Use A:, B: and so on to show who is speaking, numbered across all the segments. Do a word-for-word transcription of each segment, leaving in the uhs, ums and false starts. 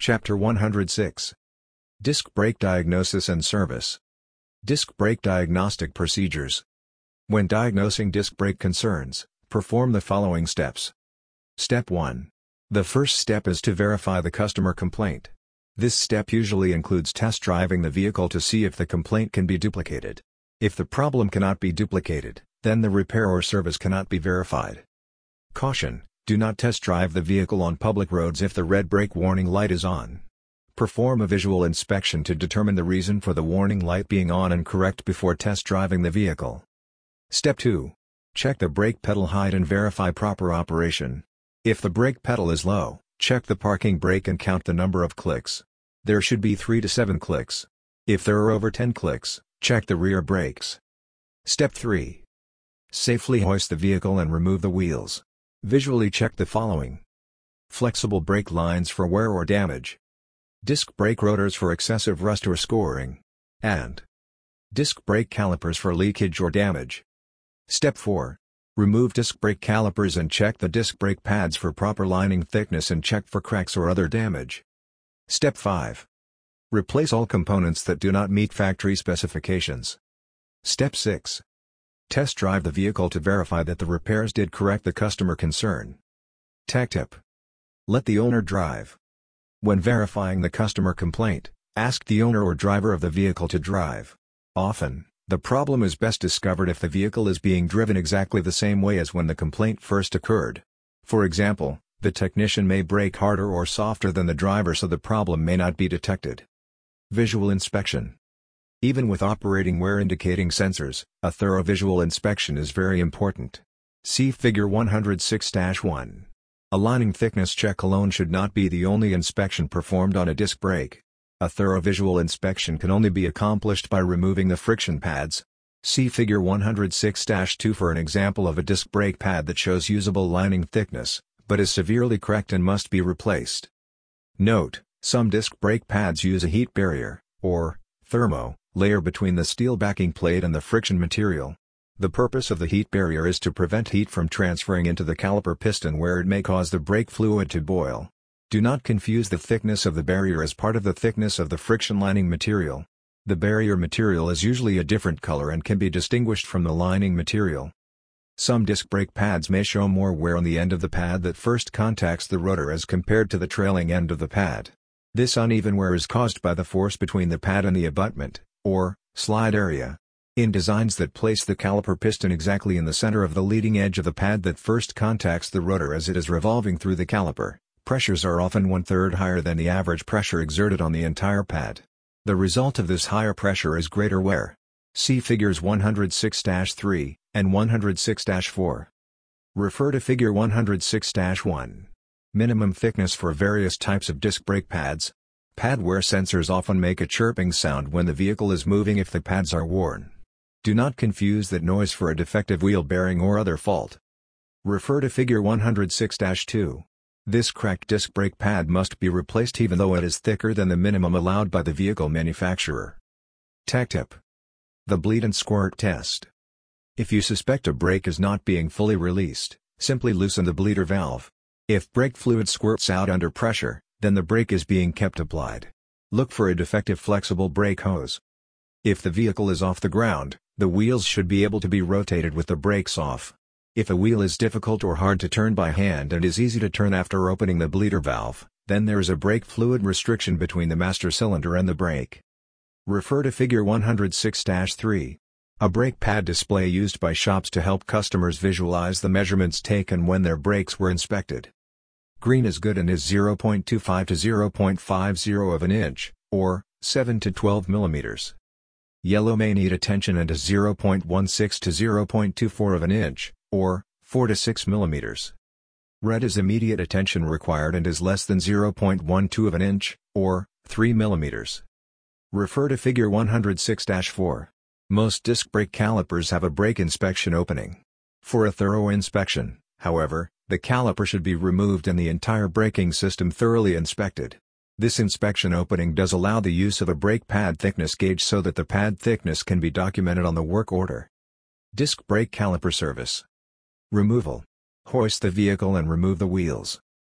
A: Chapter one hundred six. Disc brake diagnosis and service. Disc brake diagnostic procedures. When diagnosing disc brake concerns, perform the following steps. Step one. The first step is to verify the customer complaint. This step usually includes test driving the vehicle to see if the complaint can be duplicated. If the problem cannot be duplicated, then the repair or service cannot be verified. Caution: do not test drive the vehicle on public roads if the red brake warning light is on. Perform a visual inspection to determine the reason for the warning light being on and correct before test driving the vehicle. Step two. Check the brake pedal height and verify proper operation. If the brake pedal is low, check the parking brake and count the number of clicks. There should be three to seven clicks. If there are over ten clicks, check the rear brakes. Step three. Safely hoist the vehicle and remove the wheels. Visually check the following. Flexible brake lines for wear or damage. Disc brake rotors for excessive rust or scoring. And disc brake calipers for leakage or damage. Step four. Remove disc brake calipers and check the disc brake pads for proper lining thickness and check for cracks or other damage. Step five. Replace all components that do not meet factory specifications. Step six. Test drive the vehicle to verify that the repairs did correct the customer concern. Tech tip. Let the owner drive. When verifying the customer complaint, ask the owner or driver of the vehicle to drive. Often, the problem is best discovered if the vehicle is being driven exactly the same way as when the complaint first occurred. For example, the technician may brake harder or softer than the driver, so the problem may not be detected. Visual inspection. Even with operating wear indicating sensors, a thorough visual inspection is very important. See Figure one hundred six dash one. A lining thickness check alone should not be the only inspection performed on a disc brake. A thorough visual inspection can only be accomplished by removing the friction pads. See Figure one hundred six dash two for an example of a disc brake pad that shows usable lining thickness, but is severely cracked and must be replaced. Note: some disc brake pads use a heat barrier, or thermo, layer between the steel backing plate and the friction material. The purpose of the heat barrier is to prevent heat from transferring into the caliper piston where it may cause the brake fluid to boil. Do not confuse the thickness of the barrier as part of the thickness of the friction lining material. The barrier material is usually a different color and can be distinguished from the lining material. Some disc brake pads may show more wear on the end of the pad that first contacts the rotor as compared to the trailing end of the pad. This uneven wear is caused by the force between the pad and the abutment, or slide area. In designs that place the caliper piston exactly in the center of the leading edge of the pad that first contacts the rotor as it is revolving through the caliper, pressures are often one-third higher than the average pressure exerted on the entire pad. The result of this higher pressure is greater wear. See Figures one hundred six dash three and one hundred six dash four. Refer to Figure one hundred six dash one. Minimum thickness for various types of disc brake pads. Pad wear sensors often make a chirping sound when the vehicle is moving if the pads are worn. Do not confuse that noise for a defective wheel bearing or other fault. Refer to Figure one hundred six dash two. This cracked disc brake pad must be replaced even though it is thicker than the minimum allowed by the vehicle manufacturer. Tech tip. The bleed and squirt test. If you suspect a brake is not being fully released, simply loosen the bleeder valve. If brake fluid squirts out under pressure, then the brake is being kept applied. Look for a defective flexible brake hose. If the vehicle is off the ground, the wheels should be able to be rotated with the brakes off. If a wheel is difficult or hard to turn by hand and is easy to turn after opening the bleeder valve, then there is a brake fluid restriction between the master cylinder and the brake. Refer to Figure one hundred six dash three. A brake pad display used by shops to help customers visualize the measurements taken when their brakes were inspected. Green is good and is zero point two five to zero point five zero of an inch, or seven to twelve millimeters. Yellow may need attention and is zero point one six to zero point two four of an inch, or four to six millimeters. Red is immediate attention required and is less than zero point one two of an inch, or three millimeters. Refer to Figure one hundred six dash four. Most disc brake calipers have a brake inspection opening. For a thorough inspection, however, the caliper should be removed and the entire braking system thoroughly inspected. This inspection opening does allow the use of a brake pad thickness gauge so that the pad thickness can be documented on the work order. Disc brake caliper service. Removal. Hoist the vehicle and remove the wheels.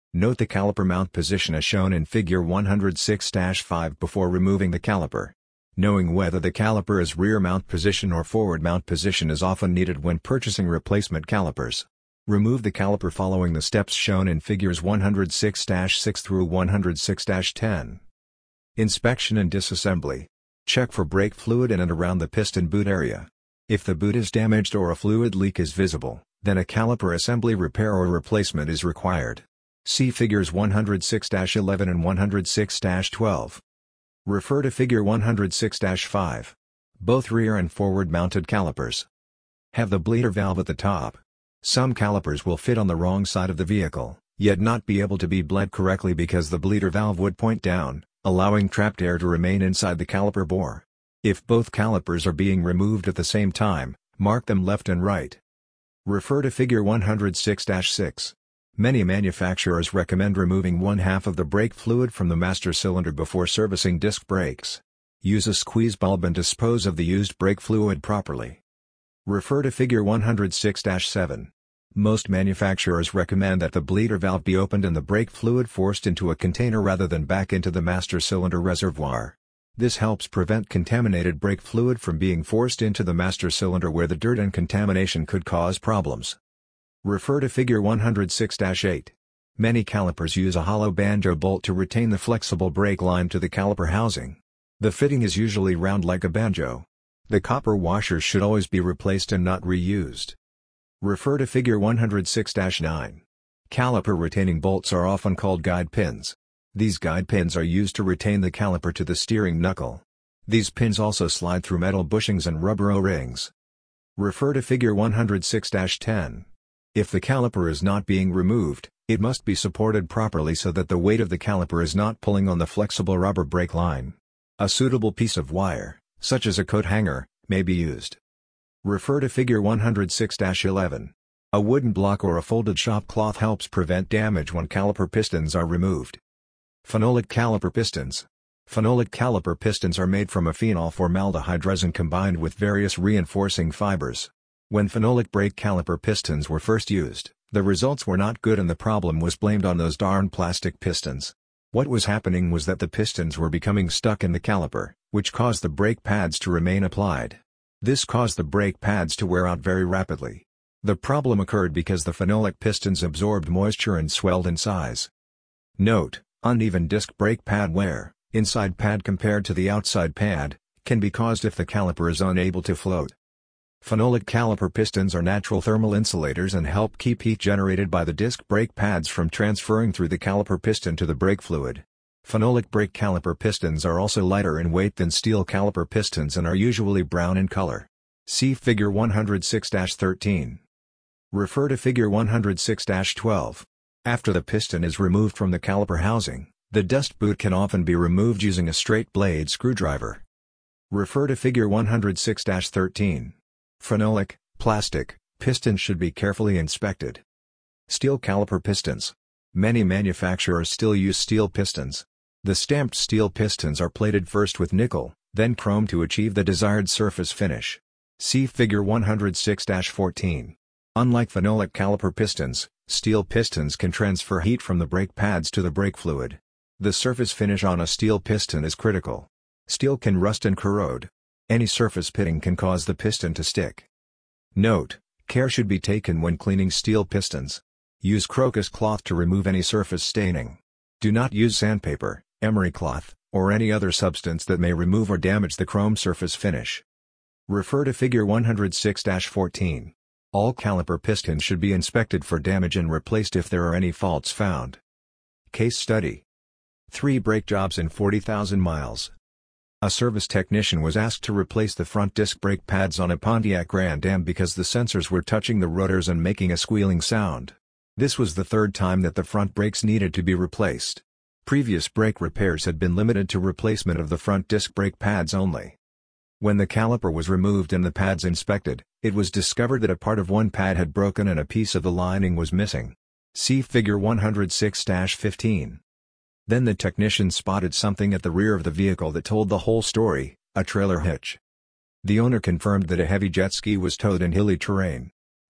A: Note the caliper mount position as shown in Figure one oh six dash five before removing the caliper. Knowing whether the caliper is rear mount position or forward mount position is often needed when purchasing replacement calipers. Remove the caliper following the steps shown in Figures one oh six dash six through one oh six dash ten. Inspection and disassembly. Check for brake fluid in and around the piston boot area. If the boot is damaged or a fluid leak is visible, then a caliper assembly repair or replacement is required. See Figures one oh six dash eleven and one oh six dash twelve. Refer to Figure one oh six dash five. Both rear and forward mounted calipers have the bleeder valve at the top. Some calipers will fit on the wrong side of the vehicle, yet not be able to be bled correctly because the bleeder valve would point down, allowing trapped air to remain inside the caliper bore. If both calipers are being removed at the same time, mark them left and right. Refer to Figure one oh six dash six. Many manufacturers recommend removing one half of the brake fluid from the master cylinder before servicing disc brakes. Use a squeeze bulb and dispose of the used brake fluid properly. Refer to Figure one oh six dash seven. Most manufacturers recommend that the bleeder valve be opened and the brake fluid forced into a container rather than back into the master cylinder reservoir. This helps prevent contaminated brake fluid from being forced into the master cylinder where the dirt and contamination could cause problems. Refer to Figure one oh six dash eight. Many calipers use a hollow banjo bolt to retain the flexible brake line to the caliper housing. The fitting is usually round like a banjo. The copper washers should always be replaced and not reused. Refer to Figure one oh six dash nine. Caliper retaining bolts are often called guide pins. These guide pins are used to retain the caliper to the steering knuckle. These pins also slide through metal bushings and rubber O-rings. Refer to Figure one oh six dash ten. If the caliper is not being removed, it must be supported properly so that the weight of the caliper is not pulling on the flexible rubber brake line. A suitable piece of wire, such as a coat hanger, may be used. Refer to Figure one oh six dash eleven. A wooden block or a folded shop cloth helps prevent damage when caliper pistons are removed. Phenolic caliper pistons. Phenolic caliper pistons are made from a phenol formaldehyde resin combined with various reinforcing fibers. When phenolic brake caliper pistons were first used, the results were not good and the problem was blamed on those darn plastic pistons. What was happening was that the pistons were becoming stuck in the caliper, which caused the brake pads to remain applied. This caused the brake pads to wear out very rapidly. The problem occurred because the phenolic pistons absorbed moisture and swelled in size. Note: uneven disc brake pad wear, inside pad compared to the outside pad, can be caused if the caliper is unable to float. Phenolic caliper pistons are natural thermal insulators and help keep heat generated by the disc brake pads from transferring through the caliper piston to the brake fluid. Phenolic brake caliper pistons are also lighter in weight than steel caliper pistons and are usually brown in color. See Figure one oh six dash thirteen. Refer to Figure one oh six dash twelve. After the piston is removed from the caliper housing, the dust boot can often be removed using a straight blade screwdriver. Refer to Figure one oh six dash thirteen. Phenolic, plastic, pistons should be carefully inspected. Steel caliper pistons. Many manufacturers still use steel pistons. The stamped steel pistons are plated first with nickel, then chrome to achieve the desired surface finish. See Figure one oh six dash fourteen. Unlike phenolic caliper pistons, steel pistons can transfer heat from the brake pads to the brake fluid. The surface finish on a steel piston is critical. Steel can rust and corrode. Any surface pitting can cause the piston to stick. Note: care should be taken when cleaning steel pistons. Use crocus cloth to remove any surface staining. Do not use sandpaper, emery cloth, or any other substance that may remove or damage the chrome surface finish. Refer to Figure one oh six dash fourteen. All caliper pistons should be inspected for damage and replaced if there are any faults found. Case study. Three brake jobs in forty thousand miles. A service technician was asked to replace the front disc brake pads on a Pontiac Grand Am because the sensors were touching the rotors and making a squealing sound. This was the third time that the front brakes needed to be replaced. Previous brake repairs had been limited to replacement of the front disc brake pads only. When the caliper was removed and the pads inspected, it was discovered that a part of one pad had broken and a piece of the lining was missing. See Figure one oh six dash fifteen. Then the technician spotted something at the rear of the vehicle that told the whole story: a trailer hitch. The owner confirmed that a heavy jet ski was towed in hilly terrain.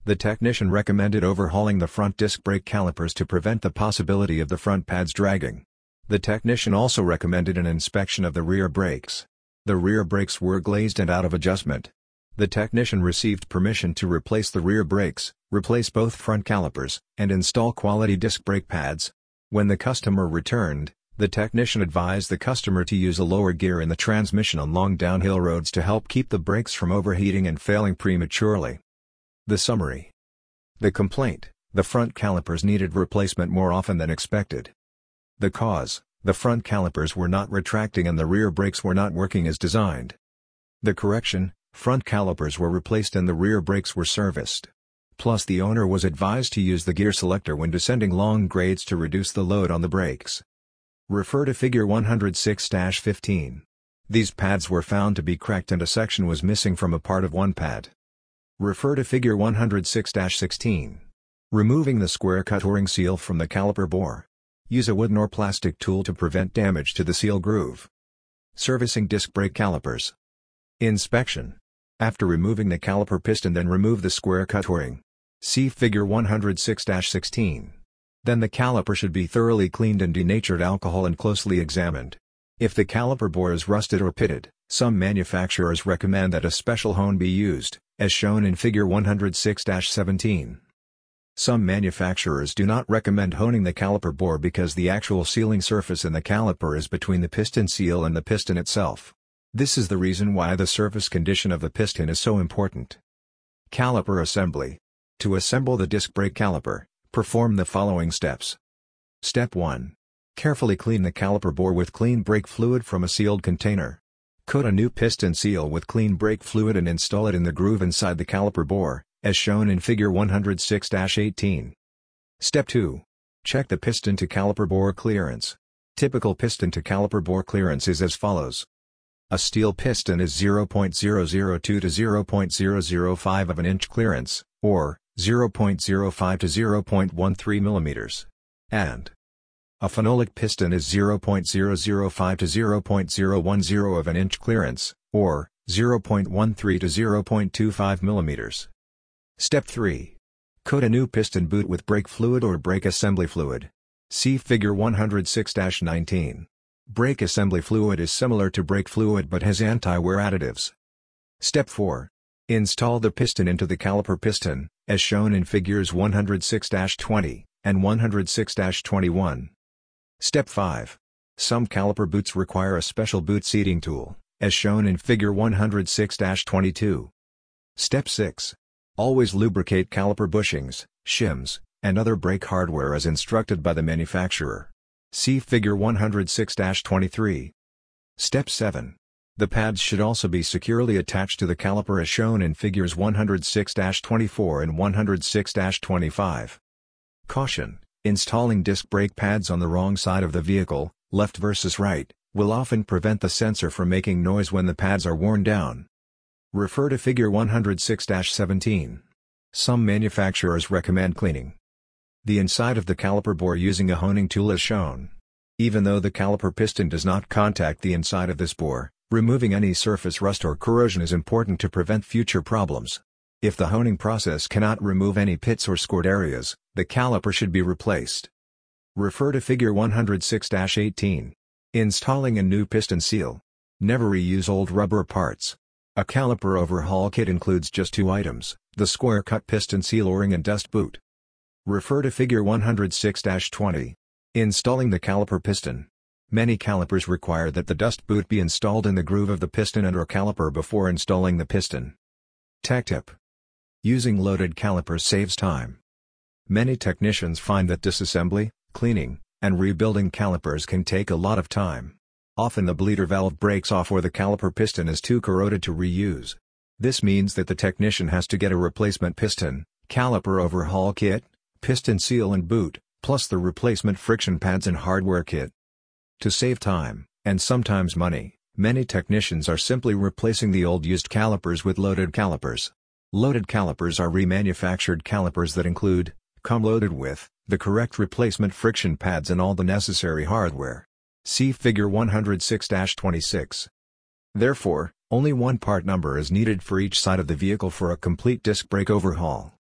A: The technician recommended overhauling the front disc brake calipers to prevent the possibility of the front pads dragging. The technician also recommended an inspection of the rear brakes. The rear brakes were glazed and out of adjustment. The technician received permission to replace the rear brakes, replace both front calipers, and install quality disc brake pads. When the customer returned, the technician advised the customer to use a lower gear in the transmission on long downhill roads to help keep the brakes from overheating and failing prematurely. The summary. The complaint: the front calipers needed replacement more often than expected. The cause: the front calipers were not retracting and the rear brakes were not working as designed. The correction: front calipers were replaced and the rear brakes were serviced. Plus, the owner was advised to use the gear selector when descending long grades to reduce the load on the brakes. Refer to Figure one oh six dash fifteen. These pads were found to be cracked and a section was missing from a part of one pad. Refer to Figure one oh six dash sixteen. Removing the square cut O-ring seal from the caliper bore. Use a wooden or plastic tool to prevent damage to the seal groove. Servicing disc brake calipers. Inspection. After removing the caliper piston, then remove the square cut O-ring. See Figure one oh six dash sixteen. Then the caliper should be thoroughly cleaned in denatured alcohol and closely examined. If the caliper bore is rusted or pitted, some manufacturers recommend that a special hone be used, as shown in Figure one oh six dash seventeen. Some manufacturers do not recommend honing the caliper bore because the actual sealing surface in the caliper is between the piston seal and the piston itself. This is the reason why the surface condition of the piston is so important. Caliper assembly. To assemble the disc brake caliper, perform the following steps. Step one. Carefully clean the caliper bore with clean brake fluid from a sealed container. Coat a new piston seal with clean brake fluid and install it in the groove inside the caliper bore, as shown in Figure one oh six dash eighteen. Step two. Check the piston to caliper bore clearance. Typical piston to caliper bore clearance is as follows. A steel piston is zero point zero zero two to zero point zero zero five of an inch clearance, or zero point zero five to zero point one three millimeters. And a phenolic piston is zero point zero zero five to zero point zero one zero of an inch clearance, or zero point one three to zero point two five millimeters. Step three. Coat a new piston boot with brake fluid or brake assembly fluid. See Figure one oh six dash nineteen. Brake assembly fluid is similar to brake fluid but has anti-wear additives. Step four. Install the piston into the caliper piston, as shown in Figures one oh six dash twenty, and one oh six dash twenty-one. Step five. Some caliper boots require a special boot seating tool, as shown in Figure one oh six dash twenty-two. Step six. Always lubricate caliper bushings, shims, and other brake hardware as instructed by the manufacturer. See Figure one oh six dash twenty-three. Step seven. The pads should also be securely attached to the caliper as shown in Figures one oh six dash twenty-four and one oh six dash twenty-five. Caution: installing disc brake pads on the wrong side of the vehicle, left versus right, will often prevent the sensor from making noise when the pads are worn down. Refer to Figure one oh six dash seventeen. Some manufacturers recommend cleaning the inside of the caliper bore using a honing tool as shown. Even though the caliper piston does not contact the inside of this bore, removing any surface rust or corrosion is important to prevent future problems. If the honing process cannot remove any pits or scored areas, the caliper should be replaced. Refer to Figure one oh six dash eighteen. Installing a new piston seal. Never reuse old rubber parts. A caliper overhaul kit includes just two items, the square-cut piston seal O-ring and dust boot. Refer to Figure one oh six dash twenty. Installing the caliper piston. Many calipers require that the dust boot be installed in the groove of the piston and or caliper before installing the piston. Tech tip: using loaded calipers saves time. Many technicians find that disassembly, cleaning, and rebuilding calipers can take a lot of time. Often the bleeder valve breaks off or the caliper piston is too corroded to reuse. This means that the technician has to get a replacement piston, caliper overhaul kit, piston seal and boot, plus the replacement friction pads and hardware kit. To save time, and sometimes money, many technicians are simply replacing the old used calipers with loaded calipers. Loaded calipers are remanufactured calipers that include, come loaded with, the correct replacement friction pads and all the necessary hardware. See Figure one oh six dash twenty-six. Therefore, only one part number is needed for each side of the vehicle for a complete disc brake overhaul.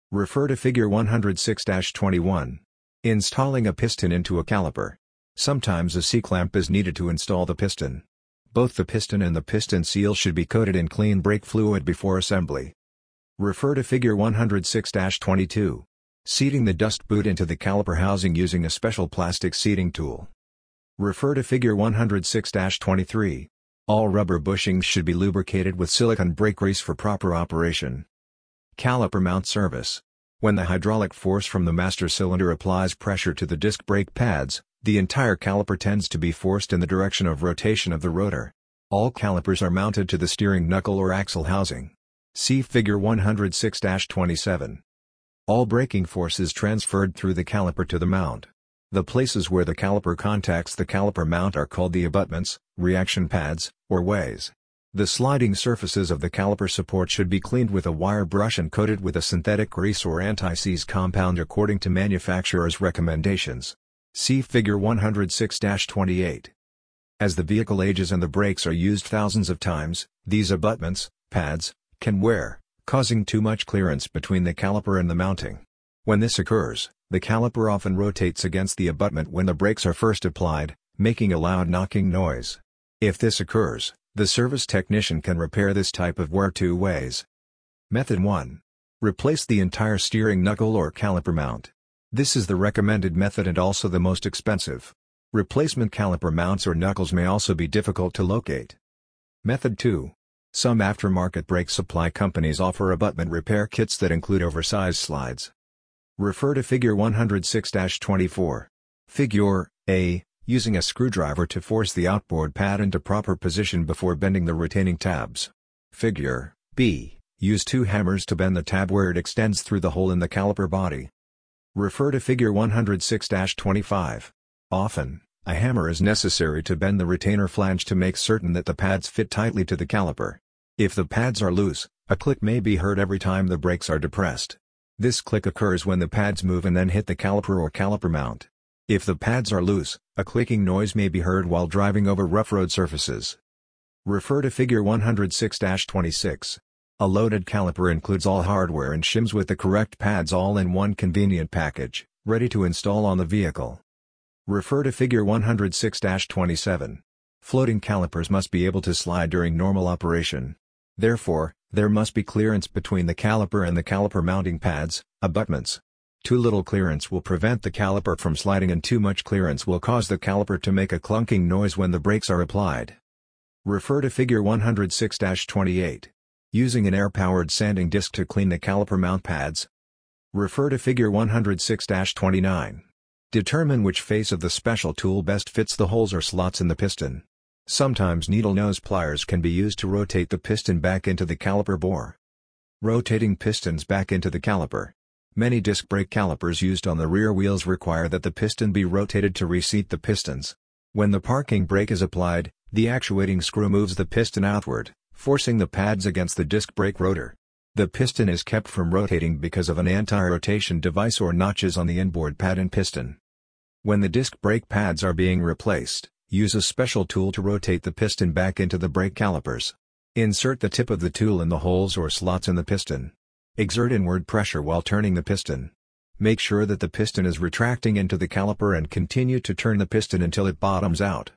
A: Refer to Figure one oh six dash twenty-one. Installing a piston into a caliper. Sometimes a C-clamp is needed to install the piston. Both the piston and the piston seal should be coated in clean brake fluid before assembly. Refer to Figure one oh six dash twenty-two. Seating the dust boot into the caliper housing using a special plastic seating tool. Refer to Figure one oh six dash twenty-three. All rubber bushings should be lubricated with silicone brake grease for proper operation. Caliper mount service. When the hydraulic force from the master cylinder applies pressure to the disc brake pads, the entire caliper tends to be forced in the direction of rotation of the rotor. All calipers are mounted to the steering knuckle or axle housing. See Figure one oh six dash twenty-seven. All braking force is transferred through the caliper to the mount. The places where the caliper contacts the caliper mount are called the abutments, reaction pads, or ways. The sliding surfaces of the caliper support should be cleaned with a wire brush and coated with a synthetic grease or anti-seize compound according to manufacturer's recommendations. See Figure one oh six dash twenty-eight. As the vehicle ages and the brakes are used thousands of times, these abutments, pads, can wear, causing too much clearance between the caliper and the mounting. When this occurs, the caliper often rotates against the abutment when the brakes are first applied, making a loud knocking noise. If this occurs, the service technician can repair this type of wear two ways. Method one. Replace the entire steering knuckle or caliper mount. This is the recommended method and also the most expensive. Replacement caliper mounts or knuckles may also be difficult to locate. Method two. Some aftermarket brake supply companies offer abutment repair kits that include oversized slides. Refer to Figure one oh six dash twenty-four. Figure A. Using a screwdriver to force the outboard pad into proper position before bending the retaining tabs. Figure B. Use two hammers to bend the tab where it extends through the hole in the caliper body. Refer to Figure one oh six dash twenty-five. Often, a hammer is necessary to bend the retainer flange to make certain that the pads fit tightly to the caliper. If the pads are loose, a click may be heard every time the brakes are depressed. This click occurs when the pads move and then hit the caliper or caliper mount. If the pads are loose, a clicking noise may be heard while driving over rough road surfaces. Refer to Figure one oh six dash twenty-six. A loaded caliper includes all hardware and shims with the correct pads all in one convenient package, ready to install on the vehicle. Refer to Figure one oh six dash twenty-seven. Floating calipers must be able to slide during normal operation. Therefore, there must be clearance between the caliper and the caliper mounting pads, abutments. Too little clearance will prevent the caliper from sliding and too much clearance will cause the caliper to make a clunking noise when the brakes are applied. Refer to Figure one oh six dash twenty-eight. Using an air-powered sanding disc to clean the caliper mount pads. Refer to Figure one oh six dash twenty-nine. Determine which face of the special tool best fits the holes or slots in the piston. Sometimes needle nose pliers can be used to rotate the piston back into the caliper bore. Rotating pistons back into the caliper. Many disc brake calipers used on the rear wheels require that the piston be rotated to reseat the pistons. When the parking brake is applied, the actuating screw moves the piston outward, forcing the pads against the disc brake rotor. The piston is kept from rotating because of an anti-rotation device or notches on the inboard pad and piston. When the disc brake pads are being replaced, use a special tool to rotate the piston back into the brake calipers. Insert the tip of the tool in the holes or slots in the piston. Exert inward pressure while turning the piston. Make sure that the piston is retracting into the caliper and continue to turn the piston until it bottoms out.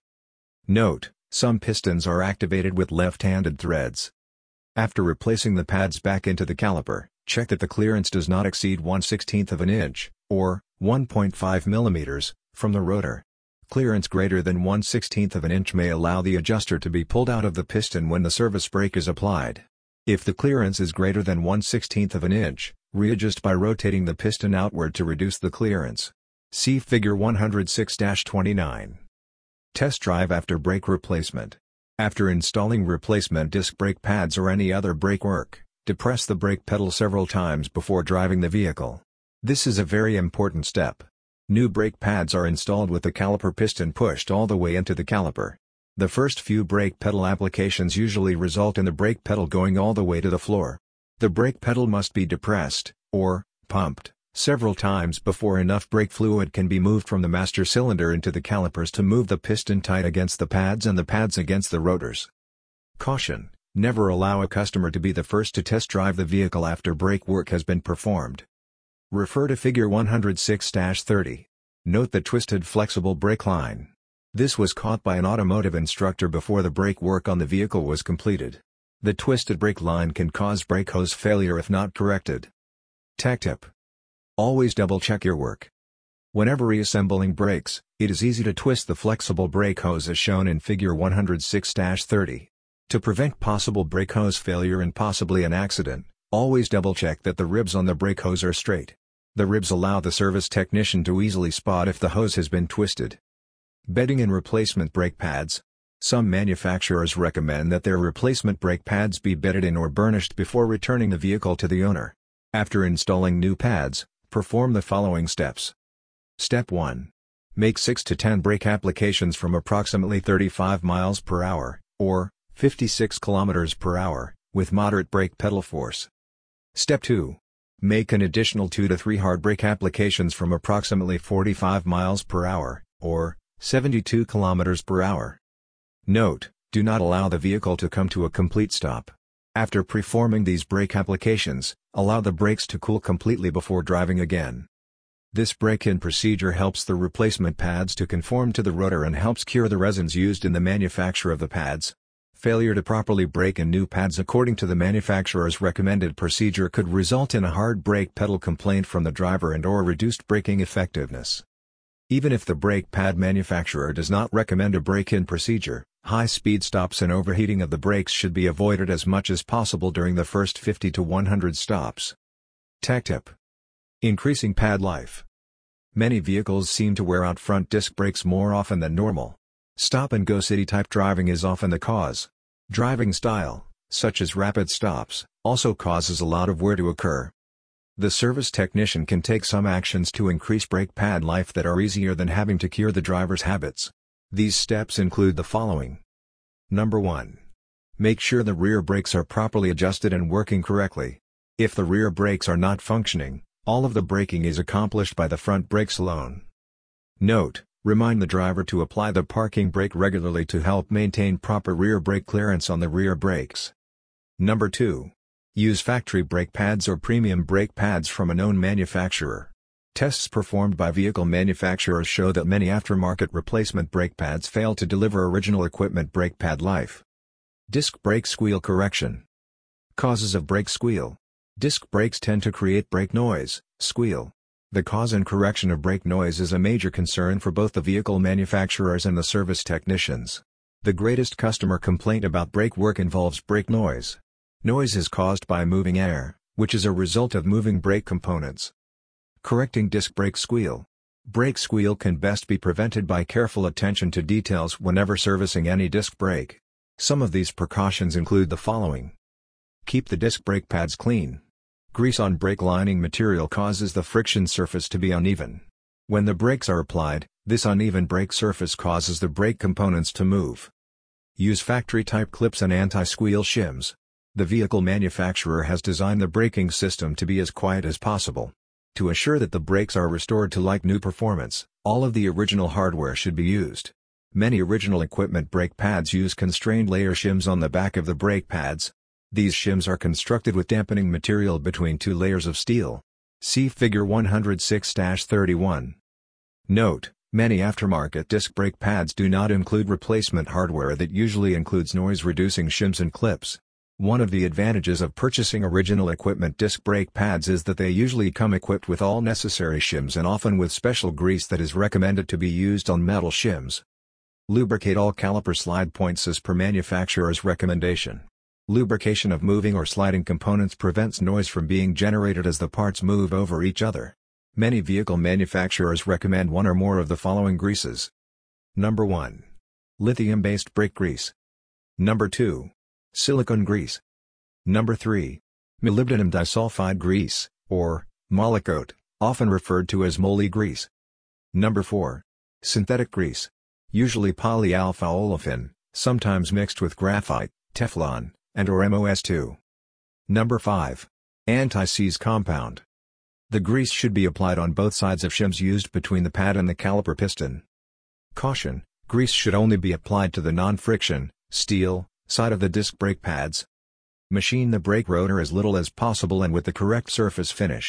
A: Note: some pistons are activated with left-handed threads. After replacing the pads back into the caliper, check that the clearance does not exceed one sixteenth of an inch, or one point five millimeters, from the rotor. Clearance greater than one sixteenth of an inch may allow the adjuster to be pulled out of the piston when the service brake is applied. If the clearance is greater than one sixteenth of an inch, readjust by rotating the piston outward to reduce the clearance. See Figure one oh six dash twenty-nine. Test drive after brake replacement. After installing replacement disc brake pads or any other brake work, depress the brake pedal several times before driving the vehicle. This is a very important step. New brake pads are installed with the caliper piston pushed all the way into the caliper. The first few brake pedal applications usually result in the brake pedal going all the way to the floor. The brake pedal must be depressed, or pumped, several times before enough brake fluid can be moved from the master cylinder into the calipers to move the piston tight against the pads and the pads against the rotors. Caution: never allow a customer to be the first to test drive the vehicle after brake work has been performed. Refer to Figure one oh six dash thirty. Note the twisted flexible brake line. This was caught by an automotive instructor before the brake work on the vehicle was completed. The twisted brake line can cause brake hose failure if not corrected. Tech tip: always double-check your work. Whenever reassembling brakes, it is easy to twist the flexible brake hose as shown in Figure one oh six dash thirty. To prevent possible brake hose failure and possibly an accident, always double-check that the ribs on the brake hose are straight. The ribs allow the service technician to easily spot if the hose has been twisted. Bedding and replacement brake pads. Some manufacturers recommend that their replacement brake pads be bedded in or burnished before returning the vehicle to the owner. After installing new pads, perform the following steps. Step one. Make six to ten brake applications from approximately thirty-five miles per hour, or fifty-six kilometers per hour, with moderate brake pedal force. Step two. Make an additional two to three hard brake applications from approximately forty-five miles per hour, or seventy-two kilometers per hour. Note: do not allow the vehicle to come to a complete stop. After performing these brake applications, allow the brakes to cool completely before driving again. This break-in procedure helps the replacement pads to conform to the rotor and helps cure the resins used in the manufacture of the pads. Failure to properly brake in new pads according to the manufacturer's recommended procedure could result in a hard brake pedal complaint from the driver and or reduced braking effectiveness. Even if the brake pad manufacturer does not recommend a break-in procedure, high-speed stops and overheating of the brakes should be avoided as much as possible during the first fifty to one hundred stops. Tech tip: increasing pad life. Many vehicles seem to wear out front disc brakes more often than normal. Stop-and-go city-type driving is often the cause. Driving style, such as rapid stops, also causes a lot of wear to occur. The service technician can take some actions to increase brake pad life that are easier than having to cure the driver's habits. These steps include the following. Number one. Make sure the rear brakes are properly adjusted and working correctly. If the rear brakes are not functioning, all of the braking is accomplished by the front brakes alone. Note: remind the driver to apply the parking brake regularly to help maintain proper rear brake clearance on the rear brakes. Number two. Use factory brake pads or premium brake pads from a known manufacturer. Tests performed by vehicle manufacturers show that many aftermarket replacement brake pads fail to deliver original equipment brake pad life. Disc brake squeal correction. Causes of brake squeal. Disc brakes tend to create brake noise, squeal. The cause and correction of brake noise is a major concern for both the vehicle manufacturers and the service technicians. The greatest customer complaint about brake work involves brake noise. Noise is caused by moving air, which is a result of moving brake components. Correcting disc brake squeal. Brake squeal can best be prevented by careful attention to details whenever servicing any disc brake. Some of these precautions include the following. Keep the disc brake pads clean. Grease on brake lining material causes the friction surface to be uneven. When the brakes are applied, this uneven brake surface causes the brake components to move. Use factory-type clips and anti-squeal shims. The vehicle manufacturer has designed the braking system to be as quiet as possible. To assure that the brakes are restored to like-new performance, all of the original hardware should be used. Many original equipment brake pads use constrained layer shims on the back of the brake pads. These shims are constructed with dampening material between two layers of steel. See Figure one oh six dash thirty-one. Note: many aftermarket disc brake pads do not include replacement hardware that usually includes noise-reducing shims and clips. One of the advantages of purchasing original equipment disc brake pads is that they usually come equipped with all necessary shims and often with special grease that is recommended to be used on metal shims. Lubricate all caliper slide points as per manufacturer's recommendation. Lubrication of moving or sliding components prevents noise from being generated as the parts move over each other. Many vehicle manufacturers recommend one or more of the following greases. Number one. Lithium-based brake grease. Number two. Silicone grease. Number three. Molybdenum disulfide grease, or Molykote, often referred to as moly grease. Number four. Synthetic grease. Usually polyalpha olefin, sometimes mixed with graphite, Teflon, and or M O S two. Number five. Anti-seize compound. The grease should be applied on both sides of shims used between the pad and the caliper piston. Caution: grease should only be applied to the non-friction, steel, side of the disc brake pads. Machine the brake rotor as little as possible and with the correct surface finish.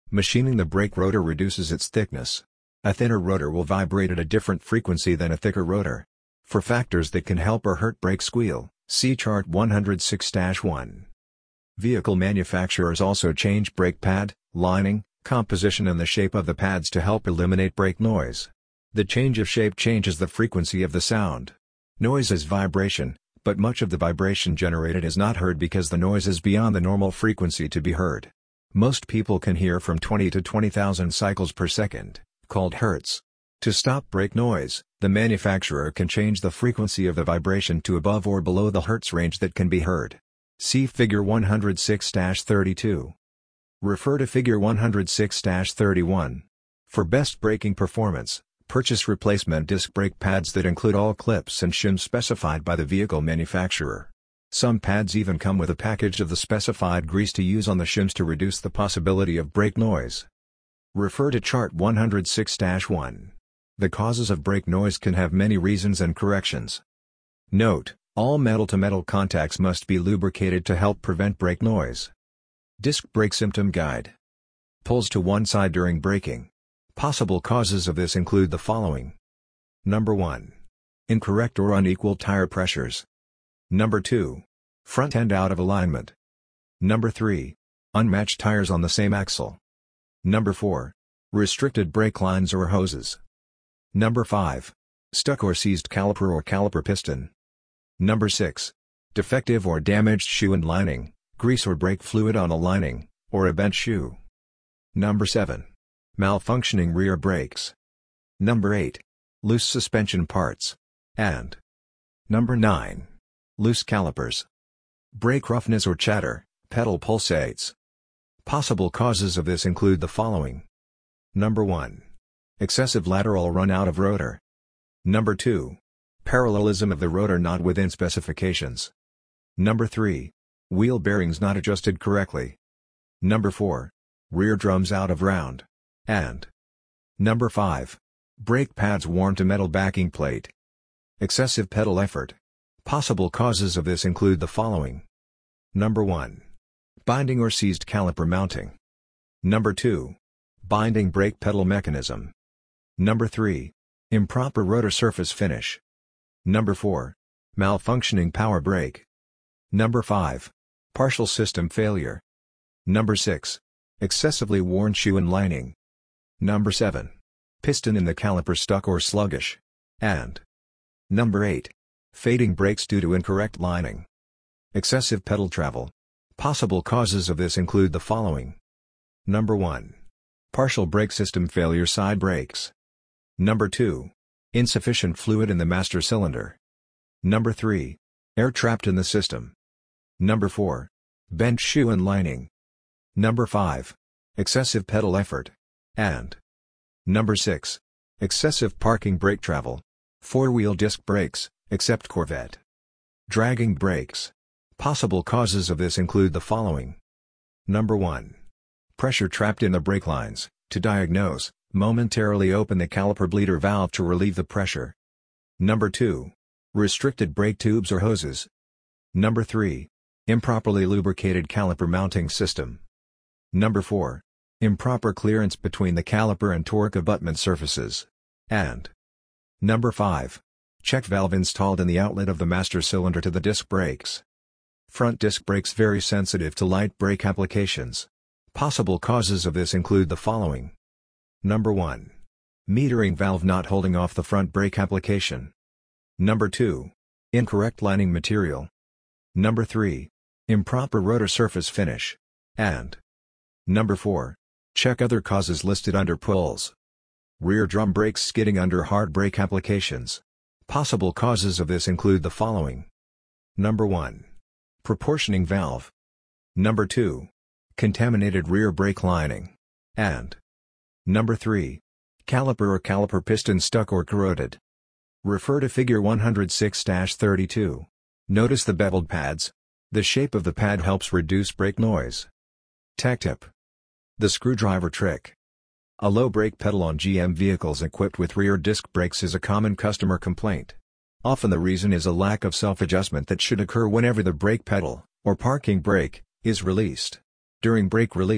A: Machining the brake rotor reduces its thickness. A thinner rotor will vibrate at a different frequency than a thicker rotor. For factors that can help or hurt brake squeal, see Chart one oh six dash one. Vehicle manufacturers also change brake pad, lining, composition and the shape of the pads to help eliminate brake noise. The change of shape changes the frequency of the sound. Noise is vibration, but much of the vibration generated is not heard because the noise is beyond the normal frequency to be heard. Most people can hear from twenty to twenty thousand cycles per second, called hertz. To stop brake noise, the manufacturer can change the frequency of the vibration to above or below the hertz range that can be heard. See Figure one oh six dash thirty-two. Refer to Figure one oh six dash thirty-one. For best braking performance, purchase replacement disc brake pads that include all clips and shims specified by the vehicle manufacturer. Some pads even come with a package of the specified grease to use on the shims to reduce the possibility of brake noise. Refer to Chart one oh six dash one. The causes of brake noise can have many reasons and corrections. Note: all metal-to-metal contacts must be lubricated to help prevent brake noise. Disc brake symptom guide. Pulls to one side during braking. Possible causes of this include the following. Number one. Incorrect or unequal tire pressures. Number two. Front end out of alignment. Number three. Unmatched tires on the same axle. Number four. Restricted brake lines or hoses. Number five. Stuck or seized caliper or caliper piston. Number six. Defective or damaged shoe and lining, grease or brake fluid on a lining, or a bent shoe. Number seven. Malfunctioning rear brakes. Number eight. Loose suspension parts. And Number nine. Loose calipers. Brake roughness or chatter, pedal pulsates. Possible causes of this include the following. Number one. Excessive lateral run out of rotor. Number two. Parallelism of the rotor not within specifications. Number three. Wheel bearings not adjusted correctly. Number four. Rear drums out of round. And Number five. Brake pads worn to metal backing plate. Excessive pedal effort. Possible causes of this include the following. Number one. Binding or seized caliper mounting. Number two. Binding brake pedal mechanism. Number three. Improper rotor surface finish. Number four. Malfunctioning power brake. Number five. Partial system failure. Number six. Excessively worn shoe and lining. Number seven. Piston in the caliper stuck or sluggish. And Number eight. Fading brakes due to incorrect lining. Excessive pedal travel. Possible causes of this include the following. Number one. Partial brake system failure side brakes. Number two. Insufficient fluid in the master cylinder. Number three. Air trapped in the system. Number four. Bent shoe and lining. Number five. Excessive pedal effort. And Number six. Excessive parking brake travel. Four-wheel disc brakes, except Corvette. Dragging brakes. Possible causes of this include the following. Number one. Pressure trapped in the brake lines. To diagnose, momentarily open the caliper bleeder valve to relieve the pressure. Number two. Restricted brake tubes or hoses. Number three. Improperly lubricated caliper mounting system. Number four. Improper clearance between the caliper and torque abutment surfaces. And Number five. Check valve installed in the outlet of the master cylinder to the disc brakes. Front disc brakes very sensitive to light brake applications. Possible causes of this include the following. Number one. Metering valve not holding off the front brake application. Number two. Incorrect lining material. Number three. Improper rotor surface finish. And Number four. Check other causes listed under pulls. Rear drum brakes skidding under hard brake applications. Possible causes of this include the following. Number one. Proportioning valve. Number two. Contaminated rear brake lining. And Number three. Caliper or caliper piston stuck or corroded. Refer to Figure one oh six dash thirty-two. Notice the beveled pads. The shape of the pad helps reduce brake noise. Tech tip. The screwdriver trick. A low brake pedal on G M vehicles equipped with rear disc brakes is a common customer complaint. Often the reason is a lack of self-adjustment that should occur whenever the brake pedal, or parking brake, is released. During brake release,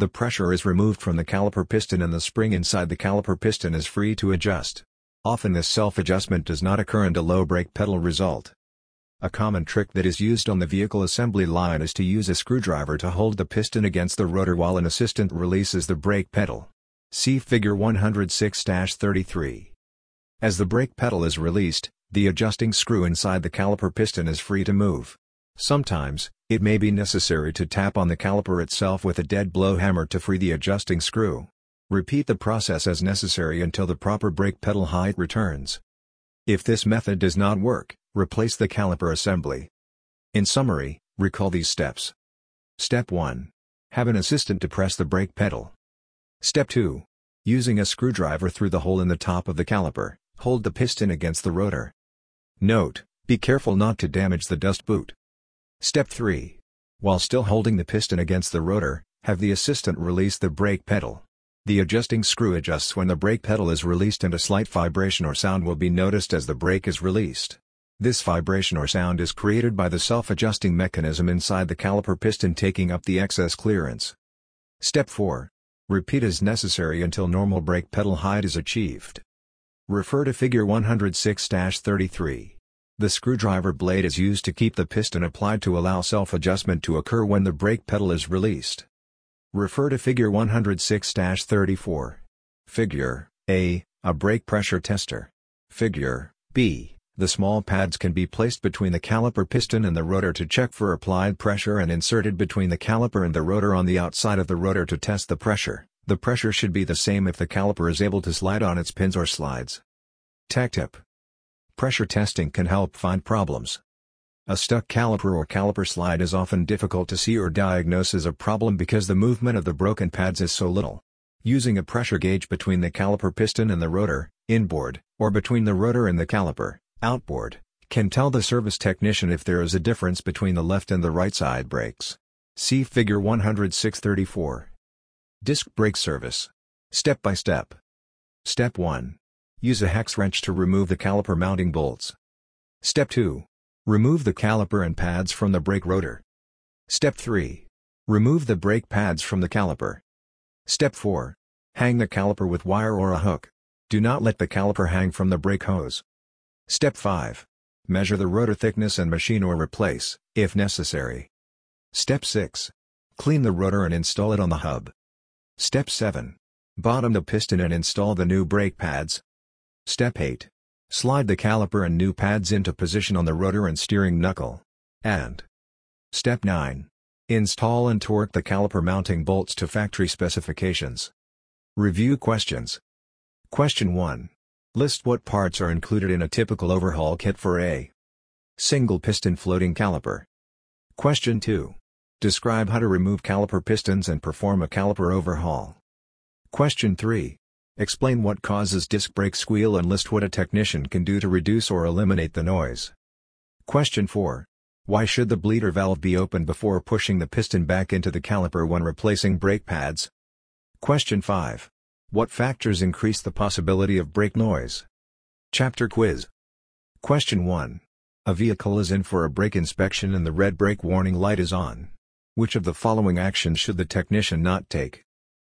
A: The pressure is removed from the caliper piston and the spring inside the caliper piston is free to adjust. Often this self-adjustment does not occur until low brake pedal result. A common trick that is used on the vehicle assembly line is to use a screwdriver to hold the piston against the rotor while an assistant releases the brake pedal. See Figure one oh six dash thirty-three. As the brake pedal is released, the adjusting screw inside the caliper piston is free to move. Sometimes, it may be necessary to tap on the caliper itself with a dead blow hammer to free the adjusting screw. Repeat the process as necessary until the proper brake pedal height returns. If this method does not work, replace the caliper assembly. In summary, recall these steps. Step one. Have an assistant to press the brake pedal. Step two. Using a screwdriver through the hole in the top of the caliper, hold the piston against the rotor. Note: be careful not to damage the dust boot. Step three. While still holding the piston against the rotor, have the assistant release the brake pedal. The adjusting screw adjusts when the brake pedal is released and a slight vibration or sound will be noticed as the brake is released. This vibration or sound is created by the self-adjusting mechanism inside the caliper piston taking up the excess clearance. Step four. Repeat as necessary until normal brake pedal height is achieved. Refer to Figure one oh six dash thirty-three. The screwdriver blade is used to keep the piston applied to allow self-adjustment to occur when the brake pedal is released. Refer to Figure one oh six dash thirty-four. Figure A. A brake pressure tester. Figure B. The small pads can be placed between the caliper piston and the rotor to check for applied pressure and inserted between the caliper and the rotor on the outside of the rotor to test the pressure. The pressure should be the same if the caliper is able to slide on its pins or slides. Tech tip. Pressure testing can help find problems. A stuck caliper or caliper slide is often difficult to see or diagnose as a problem because the movement of the broken pads is so little. Using a pressure gauge between the caliper piston and the rotor, inboard, or between the rotor and the caliper, outboard, can tell the service technician if there is a difference between the left and the right side brakes. See Figure one oh six dash thirty-four. Disc brake service. Step by step. Step one. Use a hex wrench to remove the caliper mounting bolts. Step two. Remove the caliper and pads from the brake rotor. Step three. Remove the brake pads from the caliper. Step four. Hang the caliper with wire or a hook. Do not let the caliper hang from the brake hose. Step five. Measure the rotor thickness and machine or replace, if necessary. Step six. Clean the rotor and install it on the hub. Step seven. Bottom the piston and install the new brake pads. Step eight. Slide the caliper and new pads into position on the rotor and steering knuckle. And Step nine. Install and torque the caliper mounting bolts to factory specifications. Review questions. Question one. List what parts are included in a typical overhaul kit for a single piston floating caliper. Question two. Describe how to remove caliper pistons and perform a caliper overhaul. Question three. Explain what causes disc brake squeal and list what a technician can do to reduce or eliminate the noise. Question four. Why should the bleeder valve be opened before pushing the piston back into the caliper when replacing brake pads? Question five. What factors increase the possibility of brake noise? Chapter quiz. Question one. A vehicle is in for a brake inspection and the red brake warning light is on. Which of the following actions should the technician not take?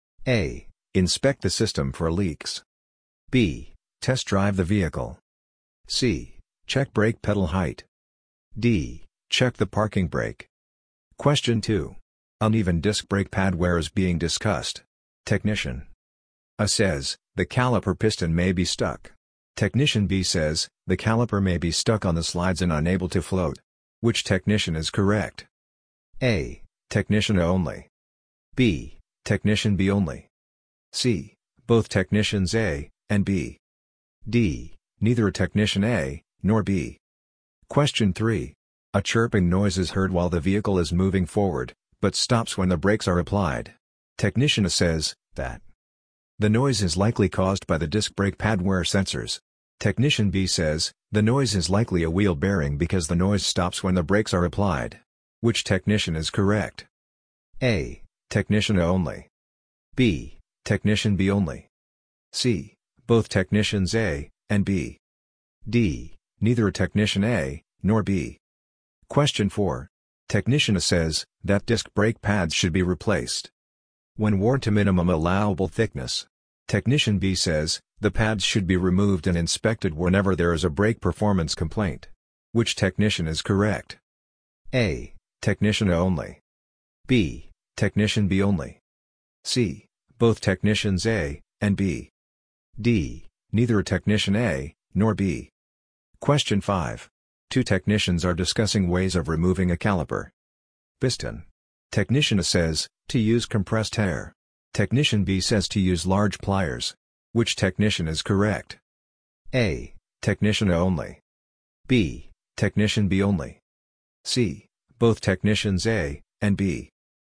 A: A. Inspect the system for leaks. B. Test drive the vehicle. C. Check brake pedal height. D. Check the parking brake. Question two. Uneven disc brake pad wear is being discussed. Technician A says, the caliper piston may be stuck. Technician B says, the caliper may be stuck on the slides and unable to float. Which technician is correct? A. Technician A only. B. Technician B only. C. Both technicians A and B. D. Neither a technician A nor B. Question three. A chirping noise is heard while the vehicle is moving forward, but stops when the brakes are applied. Technician A says that the noise is likely caused by the disc brake pad wear sensors. Technician B says the noise is likely a wheel bearing because the noise stops when the brakes are applied. Which technician is correct? A. Technician A only. B. Technician B only. C. Both technicians A and B. D. Neither a technician A nor B. Question four. Technician A says that disc brake pads should be replaced. When worn to minimum allowable thickness. Technician B says, the pads should be removed and inspected whenever there is a brake performance complaint. Which technician is correct? A. Technician A only. B. Technician B only. C. Both technicians A and B. D. Neither a technician A nor B. Question five. Two technicians are discussing ways of removing a caliper piston. Technician A says, to use compressed air. Technician B says to use large pliers. Which technician is correct? A. Technician A only. B. Technician B only. C. Both technicians A and B.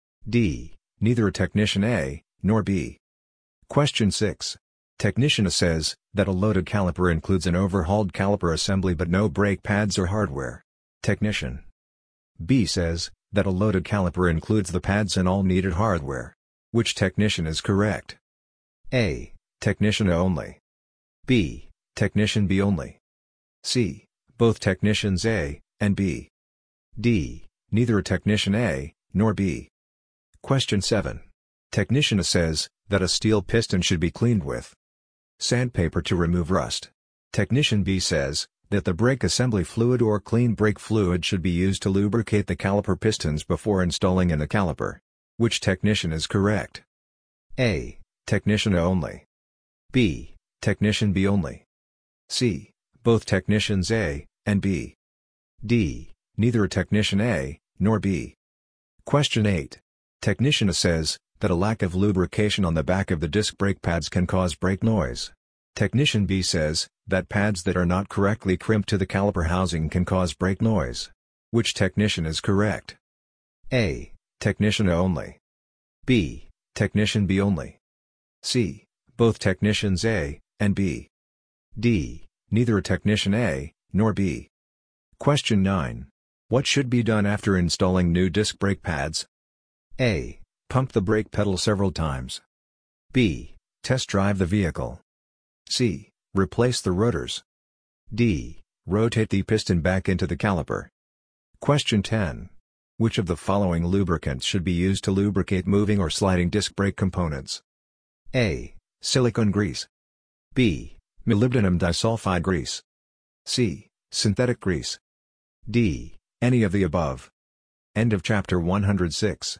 A: D. Neither a technician A nor B. Question six. Technician A says that a loaded caliper includes an overhauled caliper assembly but no brake pads or hardware. Technician B says that a loaded caliper includes the pads and all needed hardware. Which technician is correct? A. Technician A only. B. Technician B only. C. Both technicians A and B. D. Neither a technician A nor B. Question seven. Technician A says that a steel piston should be cleaned with sandpaper to remove rust. Technician B says that the brake assembly fluid or clean brake fluid should be used to lubricate the caliper pistons before installing in the caliper. Which technician is correct? A. Technician A only. B. Technician B only. C. Both technicians A and B. D. Neither a technician A nor B. Question eight. Technician A says that a lack of lubrication on the back of the disc brake pads can cause brake noise. Technician B says that pads that are not correctly crimped to the caliper housing can cause brake noise. Which technician is correct? A. Technician A only. B. Technician B only. C. Both technicians A and B. D. Neither a technician A nor B. Question nine. What should be done after installing new disc brake pads? A. Pump the brake pedal several times. B. Test drive the vehicle. C. Replace the rotors. D. Rotate the piston back into the caliper. Question ten. Which of the following lubricants should be used to lubricate moving or sliding disc brake components? A. Silicone grease. B. Molybdenum disulfide grease. C. Synthetic grease. D. Any of the above. End of chapter one hundred six.